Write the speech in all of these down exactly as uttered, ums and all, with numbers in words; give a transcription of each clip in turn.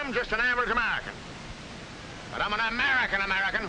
I'm just an average American. But I'm an American American.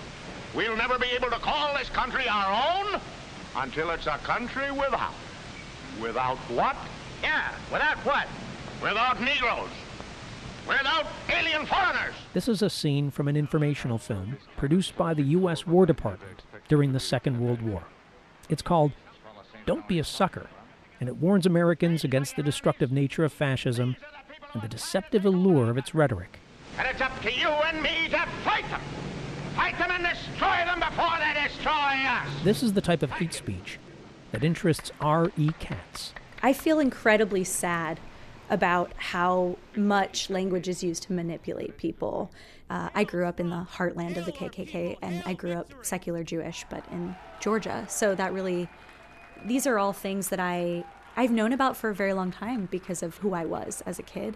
We'll never be able to call this country our own until it's a country without. Without what? Yeah, without what? Without Negroes. Without alien foreigners. This is a scene from an informational film produced by the U S War Department during the Second World War. It's called Don't Be a Sucker, and it warns Americans against the destructive nature of fascism and the deceptive allure of its rhetoric. And it's up to you and me to fight them. Fight them and destroy them before they destroy us. This is the type of hate speech that interests R E Katz. I feel incredibly sad about how much language is used to manipulate people. Uh, I grew up in the heartland of the K K K, and I grew up secular Jewish, but in Georgia. So that really, these are all things that I, I've known about for a very long time because of who I was as a kid.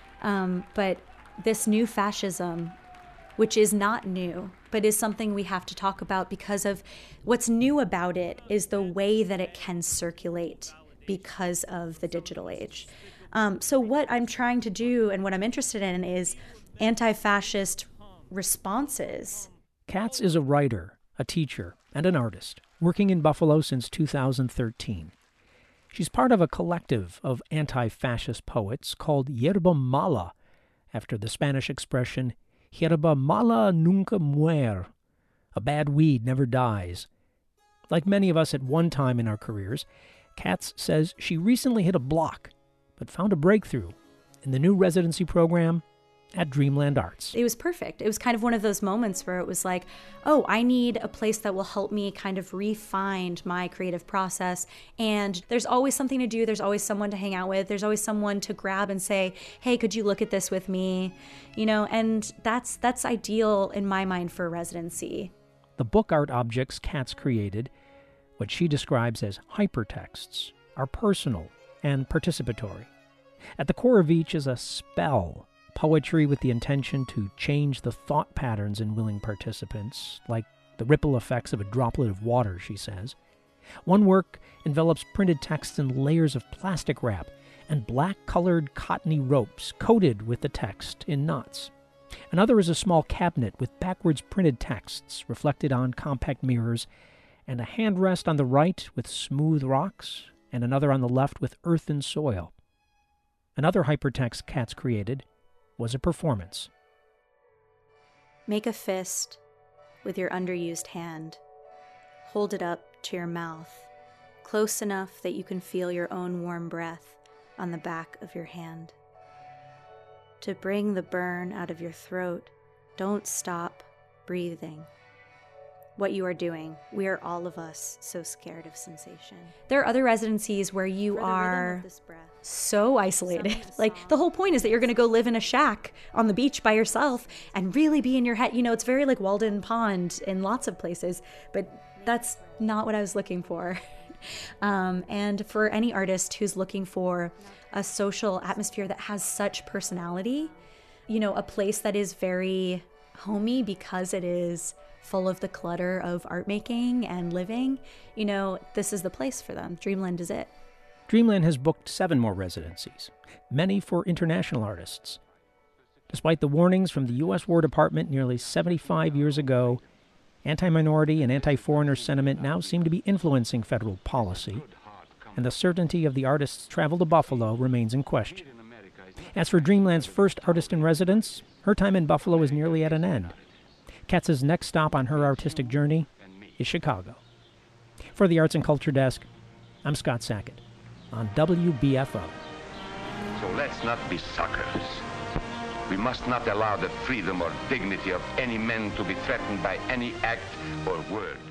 Um, but this new fascism, which is not new, but is something we have to talk about because of what's new about it is the way that it can circulate because of the digital age. Um, so what I'm trying to do and what I'm interested in is anti-fascist responses. Katz is a writer, a teacher, and an artist, working in Buffalo since two thousand thirteen. She's part of a collective of anti-fascist poets called Yerba Mala, after the Spanish expression, Yerba mala nunca muere, a bad weed never dies. Like many of us at one time in our careers, Katz says she recently hit a block, but found a breakthrough in the new residency program at Dreamland Arts. It was perfect. It was kind of one of those moments where it was like, oh, I need a place that will help me kind of refine my creative process. And there's always something to do. There's always someone to hang out with. There's always someone to grab and say, hey, could you look at this with me? You know, and that's that's ideal in my mind for residency. The book art objects Katz created, what she describes as hypertexts, are personal and participatory. At the core of each is a spell, poetry with the intention to change the thought patterns in willing participants, like the ripple effects of a droplet of water, she says. One work envelops printed text in layers of plastic wrap and black-colored cottony ropes coated with the text in knots. Another is a small cabinet with backwards printed texts reflected on compact mirrors, and a handrest on the right with smooth rocks, and another on the left with earth and soil. Another hypertext Katz created was a performance. Make a fist with your underused hand. Hold it up to your mouth, close enough that you can feel your own warm breath on the back of your hand. To bring the burn out of your throat, don't stop breathing. What you are doing, we are all of us so scared of sensation. There are other residencies where you are so isolated. Like, the whole point is that you're going to go live in a shack on the beach by yourself and really be in your head. You know, it's very like Walden Pond in lots of places, but that's not what I was looking for. um, and for any artist who's looking for a social atmosphere that has such personality, you know, a place that is very homey because it is full of the clutter of art making and living, you know, this is the place for them. Dreamland is it. Dreamland has booked seven more residencies, many for international artists. Despite the warnings from the U S War Department nearly seventy-five years ago, anti-minority and anti-foreigner sentiment now seem to be influencing federal policy, and the certainty of the artist's travel to Buffalo remains in question. As for Dreamland's first artist in residence, her time in Buffalo is nearly at an end. Katz's next stop on her artistic journey is Chicago. For the Arts and Culture Desk, I'm Scott Sackett on W B F O. So let's not be suckers. We must not allow the freedom or dignity of any man to be threatened by any act or word.